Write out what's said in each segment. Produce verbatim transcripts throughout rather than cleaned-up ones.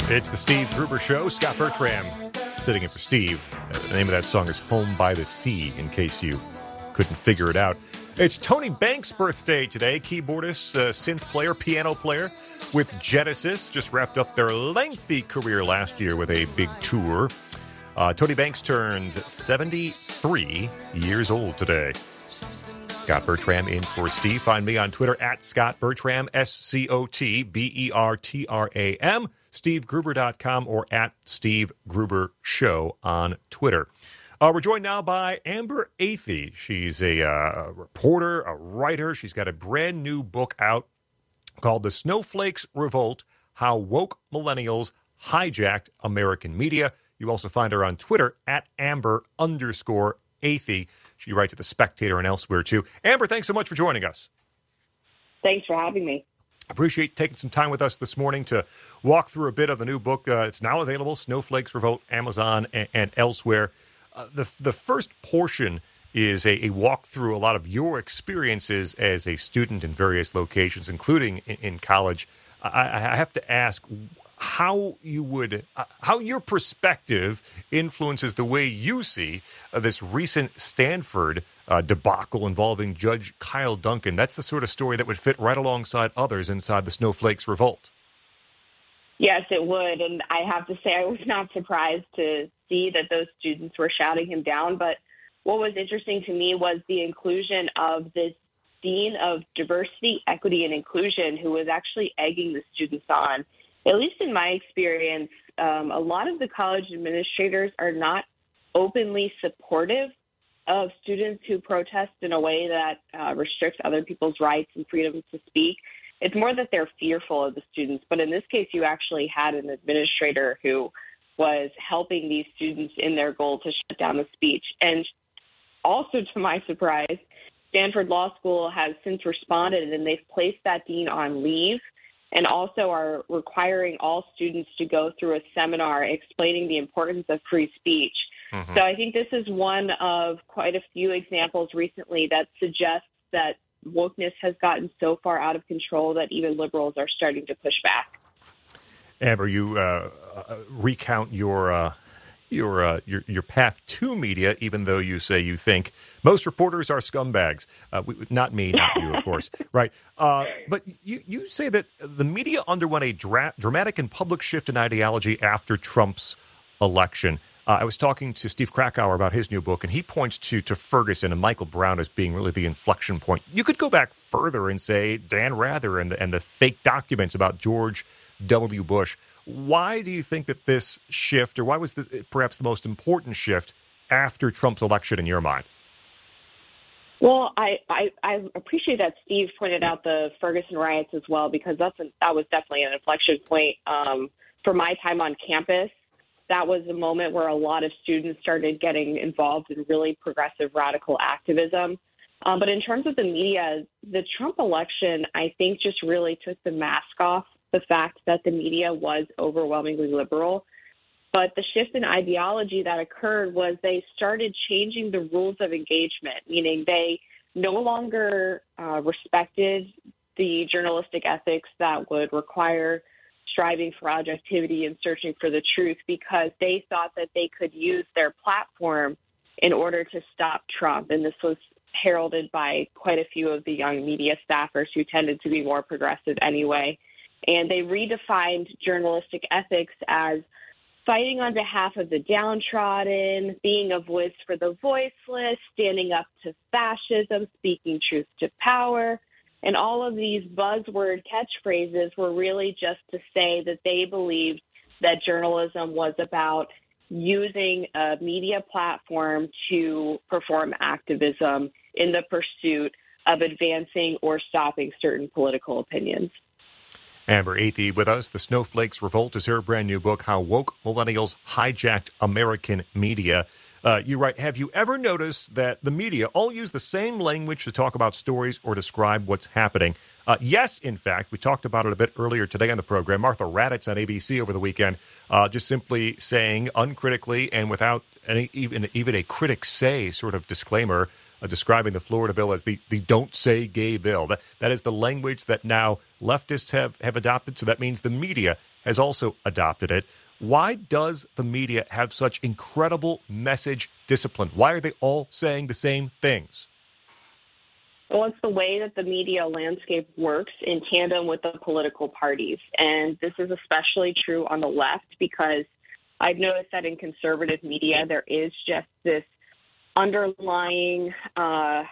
It's the Steve Gruber Show. Scott Bertram sitting in for Steve. Uh, the name of that song is Home by the Sea, in case you couldn't figure it out. It's Tony Banks' birthday today. Keyboardist, uh, synth player, piano player with Genesis. Just wrapped up their lengthy career last year with a big tour. Uh, Tony Banks turns seventy-three years old today. Scott Bertram in for Steve. Find me on Twitter at Scott Bertram, S C O T B E R T R A M. steve gruber dot com or at Steve Gruber Show on Twitter. Uh, we're joined now by Amber Athey. She's a uh, reporter, a writer. She's got a brand new book out called The Snowflakes Revolt, How Woke Millennials Hijacked American Media. You also find her on Twitter at Amber underscore Athey. She writes at The Spectator and elsewhere, too. Amber, thanks so much for joining us. Thanks for having me. Appreciate taking some time with us this morning to walk through a bit of the new book. Uh, it's now available, Snowflakes Revolt, Amazon, and, and elsewhere. Uh, the the first portion is a, a walk through a lot of your experiences as a student in various locations, including in, in college. I, I have to ask how you would, uh, how your perspective influences the way you see uh, this recent Stanford uh, debacle involving Judge Kyle Duncan. That's the sort of story that would fit right alongside others inside the Snowflakes Revolt. Yes, it would. And I have to say, I was not surprised to see that those students were shouting him down. But what was interesting to me was the inclusion of this dean of diversity, equity, and inclusion who was actually egging the students on. At least in my experience, um, a lot of the college administrators are not openly supportive of students who protest in a way that uh, restricts other people's rights and freedom to speak. It's more that they're fearful of the students. But in this case, you actually had an administrator who was helping these students in their goal to shut down the speech. And also, to my surprise, Stanford Law School has since responded, and they've placed that dean on leave, and also are requiring all students to go through a seminar explaining the importance of free speech. Mm-hmm. So I think this is one of quite a few examples recently that suggests that wokeness has gotten so far out of control that even liberals are starting to push back. Amber, you uh, uh, recount your uh, your, uh, your your path to media, even though you say you think most reporters are scumbags. Uh, we, not me, not you, of course. Right. Uh, but you, you say that the media underwent a dra- dramatic and public shift in ideology after Trump's election. Uh, I was talking to Steve Krakauer about his new book, and he points to, to Ferguson and Michael Brown as being really the inflection point. You could go back further and say Dan Rather and the, and the fake documents about George W. Bush. Why do you think that this shift, or why was this perhaps the most important shift after Trump's election in your mind? Well, I, I, I appreciate that Steve pointed out the Ferguson riots as well, because that's an, that was definitely an inflection point um, for my time on campus. That was a moment where a lot of students started getting involved in really progressive radical activism. Um, but in terms of the media, the Trump election, I think, just really took the mask off the fact that the media was overwhelmingly liberal. But the shift in ideology that occurred was they started changing the rules of engagement, meaning they no longer uh, respected the journalistic ethics that would require striving for objectivity and searching for the truth, because they thought that they could use their platform in order to stop Trump. And this was heralded by quite a few of the young media staffers who tended to be more progressive anyway. And they redefined journalistic ethics as fighting on behalf of the downtrodden, being a voice for the voiceless, standing up to fascism, speaking truth to power. And all of these buzzword catchphrases were really just to say that they believed that journalism was about using a media platform to perform activism in the pursuit of advancing or stopping certain political opinions. Amber Athey with us. The Snowflakes Revolt is her brand new book, How Woke Millennials Hijacked American Media. Uh, you write, have you ever noticed that the media all use the same language to talk about stories or describe what's happening? Uh, yes, in fact. We talked about it a bit earlier today on the program. Martha Raddatz on A B C over the weekend, uh, just simply saying uncritically and without any, even, even a critic say sort of disclaimer, uh, describing the Florida bill as the, the don't say gay bill. That, that is the language that now leftists have, have adopted, so that means the media has also adopted it. Why does the media have such incredible message discipline? Why are they all saying the same things? Well, it's the way that the media landscape works in tandem with the political parties. And this is especially true on the left because I've noticed that in conservative media, there is just this underlying uh,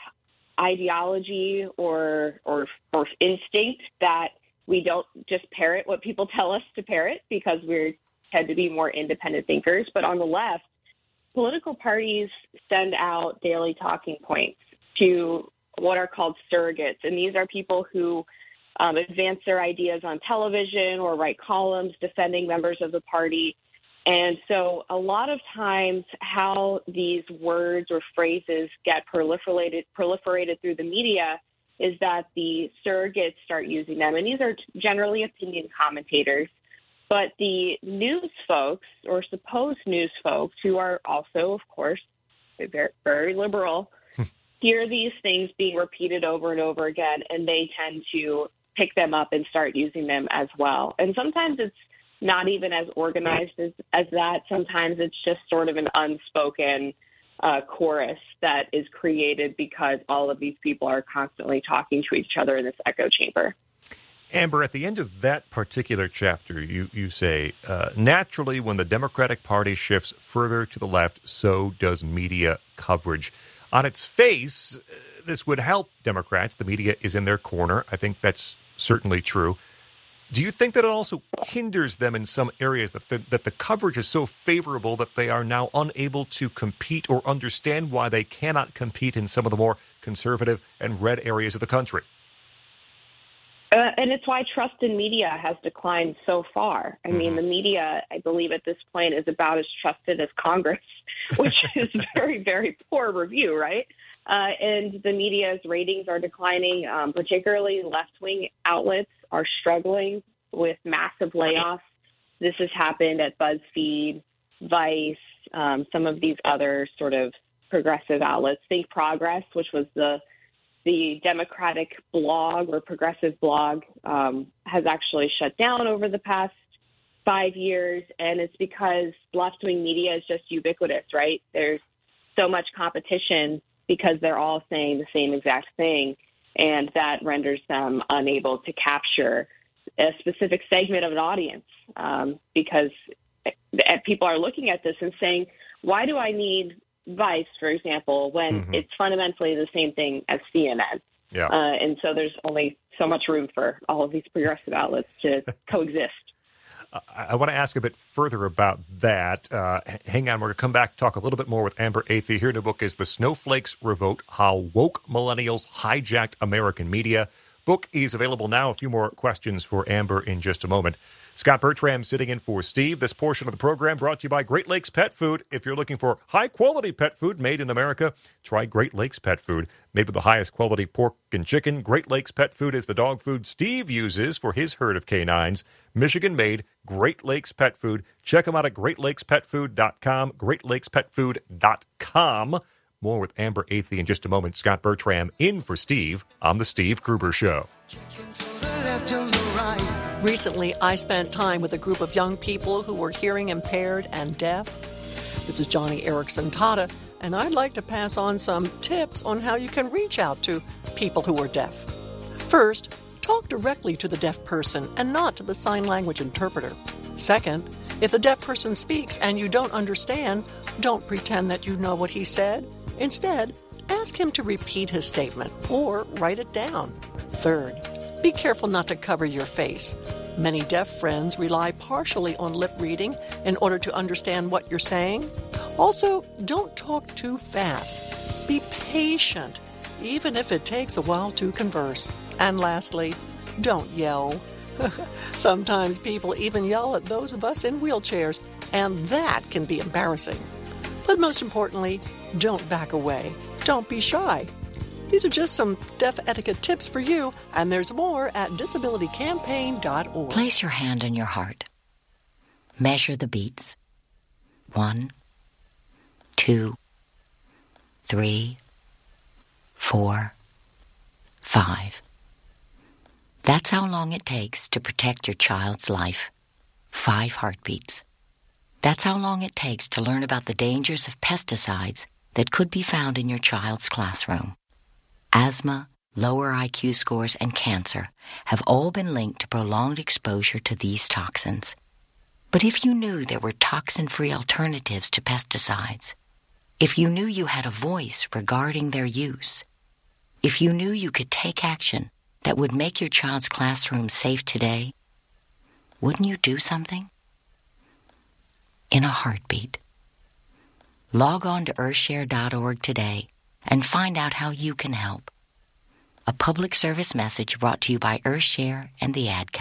ideology or, or or instinct that we don't just parrot what people tell us to parrot because we tend to be more independent thinkers. But on the left, political parties send out daily talking points to what are called surrogates. And these are people who um, advance their ideas on television or write columns defending members of the party. And so a lot of times how these words or phrases get proliferated, proliferated through the media is that the surrogates start using them. And these are generally opinion commentators. But the news folks or supposed news folks who are also, of course, very, very liberal, hear these things being repeated over and over again, and they tend to pick them up and start using them as well. And sometimes it's not even as organized as, as that. Sometimes it's just sort of an unspoken uh, chorus that is created because all of these people are constantly talking to each other in this echo chamber. Amber, at the end of that particular chapter, you, you say, uh, naturally, when the Democratic Party shifts further to the left, so does media coverage. On its face, this would help Democrats. The media is in their corner. I think that's certainly true. Do you think that it also hinders them in some areas, that the, that the coverage is so favorable that they are now unable to compete or understand why they cannot compete in some of the more conservative and red areas of the country? Uh, and it's why trust in media has declined so far. I mm-hmm. mean, the media, I believe at this point, is about as trusted as Congress, which is very, very poor review, right? Uh, and the media's ratings are declining, um, particularly left-wing outlets are struggling with massive layoffs. This has happened at BuzzFeed, Vice, um, some of these other sort of progressive outlets. Think Progress, which was the The Democratic blog or progressive blog um, has actually shut down over the past five years. And it's because left-wing media is just ubiquitous, right? There's so much competition because they're all saying the same exact thing. And that renders them unable to capture a specific segment of an audience um, because people are looking at this and saying, why do I need Vice, for example, when mm-hmm. it's fundamentally the same thing as C N N. Yeah. Uh, and so there's only so much room for all of these progressive outlets to coexist. Uh, I want to ask a bit further about that. Uh, hang on, we're going to come back and talk a little bit more with Amber Athey. Here in the book is The Snowflakes Revolt, How Woke Millennials Hijacked American Media. Book is available now. A few more questions for Amber in just a moment. Scott Bertram sitting in for Steve. This portion of the program brought to you by Great Lakes Pet Food. If you're looking for high-quality pet food made in America, try Great Lakes Pet Food. Made with the highest quality pork and chicken, Great Lakes Pet Food is the dog food Steve uses for his herd of canines. Michigan-made Great Lakes Pet Food. Check them out at great lakes pet food dot com, great lakes pet food dot com. More with Amber Athey in just a moment. Scott Bertram in for Steve on The Steve Gruber Show. Recently, I spent time with a group of young people who were hearing impaired and deaf. This is Johnny Erickson Tata, and I'd like to pass on some tips on how you can reach out to people who are deaf. First, talk directly to the deaf person and not to the sign language interpreter. Second, if the deaf person speaks and you don't understand, don't pretend that you know what he said. Instead, ask him to repeat his statement or write it down. Third, be careful not to cover your face. Many deaf friends rely partially on lip reading in order to understand what you're saying. Also, don't talk too fast. Be patient, even if it takes a while to converse. And lastly, don't yell. Sometimes people even yell at those of us in wheelchairs, and that can be embarrassing. But most importantly, don't back away. Don't be shy. These are just some deaf etiquette tips for you, and there's more at disability campaign dot org. Place your hand on your heart. Measure the beats. One, two, three, four, five. That's how long it takes to protect your child's life. Five heartbeats. That's how long it takes to learn about the dangers of pesticides that could be found in your child's classroom. Asthma, lower I Q scores, and cancer have all been linked to prolonged exposure to these toxins. But if you knew there were toxin-free alternatives to pesticides, if you knew you had a voice regarding their use, if you knew you could take action that would make your child's classroom safe today, wouldn't you do something? In a heartbeat. Log on to earthshare dot org today and find out how you can help. A public service message brought to you by Earthshare and the Ad Council.